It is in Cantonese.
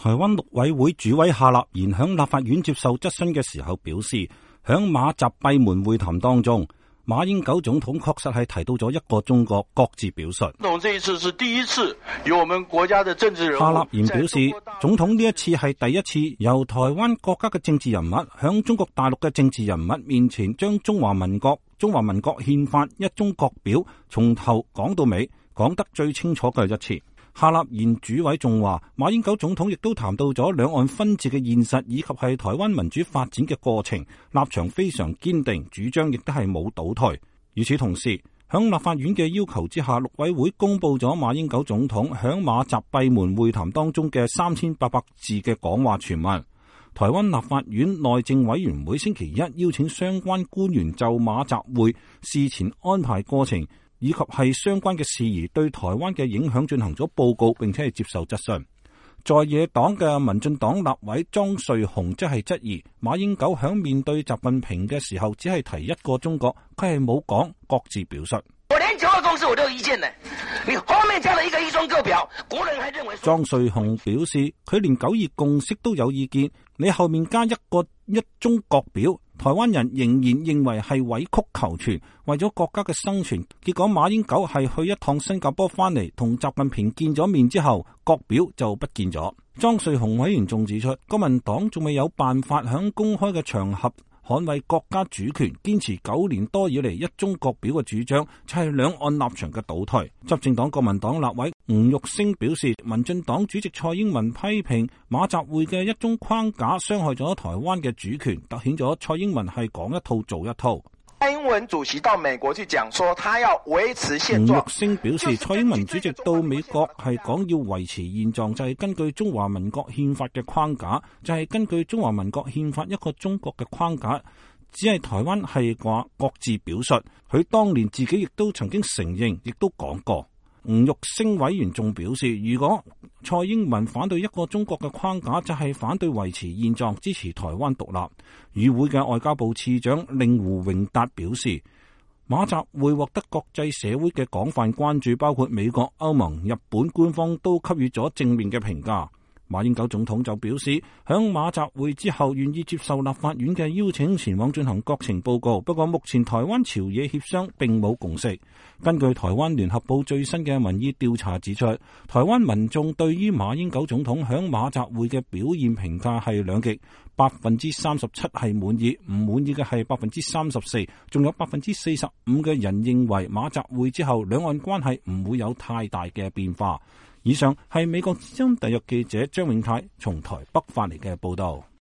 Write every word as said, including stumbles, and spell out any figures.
台灣陸委會主委夏立言響立法院接受質詢嘅時候表示，響馬習閉門會談當中，馬英九總統確實係提到咗一個中國，各自表述。 總統這一次是第一次由我們國家的政治人物。 夏立言表示，總統呢一次係第一次由台灣國家嘅政治人物響中國大陸嘅政治人物面前，將中華民國、中華民國憲法、一中各表從頭講到尾，講得最清楚嘅一次。夏立言主委仲話，馬英九總統亦都談到咗兩岸分治嘅現實，以及係台灣民主發展嘅過程，立場非常堅定，主張亦都係冇倒退。與此同時，響立法院嘅要求之下，陸委會公布咗馬英九總統響馬習閉門會談當中嘅三千八百字嘅講話全文。台灣立法院內政委員會星期一邀請相關官員就馬習會事前安排過程以及係相關嘅事宜對台灣嘅影響進行咗報告，並且係接受質詢。在野黨嘅民進黨立委莊瑞雄即係質疑馬英九響面對習近平嘅時候，只係提一個中國，佢係冇講，各自表述。 我連九二共識我都有意見呢，你後面加了一個一中各表，國人還認為。 莊瑞雄表示，佢連九二共識都有意見，你後面加一個一中各表，台灣人仍然認為係委曲求全，為咗國家嘅生存。結果馬英九係去一趟新加坡翻嚟，同習近平見咗面之後，各表就不見咗。莊瑞雄委員仲指出，國民黨仲未有辦法響公開嘅場合捍衛國家主權，堅持九年多以嚟一中各表嘅主張，就係兩岸立場嘅倒退。執政黨國民黨立委吳玉星表示，民進黨主席蔡英文批評馬習會嘅一中框架傷害咗台灣嘅主權，凸顯咗蔡英文係講一套做一套。 蔡英文主席到美國去講說，他要維持現狀。 吳玉星表示，蔡英文主席到美國係講要維持現狀，就係根據中華民國憲法嘅框架，就係根據中華民國憲法一個中國嘅框架。只係台灣係話各自表述，佢當年自己亦都曾經承認，亦都講過。吳玉星委員仲表示，如果蔡英文反對一個中國嘅框架，就係反對維持現狀，支持台灣獨立。與會嘅外交部次長令胡榮達表示，馬習會獲得國際社會嘅廣泛關注，包括美國、歐盟、日本官方都給予咗正面嘅評價。馬英九總統就表示，響馬習會之後願意接受立法院嘅邀請，前往進行國情報告。不過目前台灣朝野協商並冇共識。根據台灣聯合報最新嘅民意調查指出，台灣民眾對於馬英九總統響馬習會嘅表現評價係兩極，百分之三十七係滿意，唔滿意嘅係百分之三十四，仲有百分之四十五嘅人認為馬習會之後兩岸關係唔會有太大嘅變化。以上係美國之音特約記者張永泰從台北發嚟嘅報道。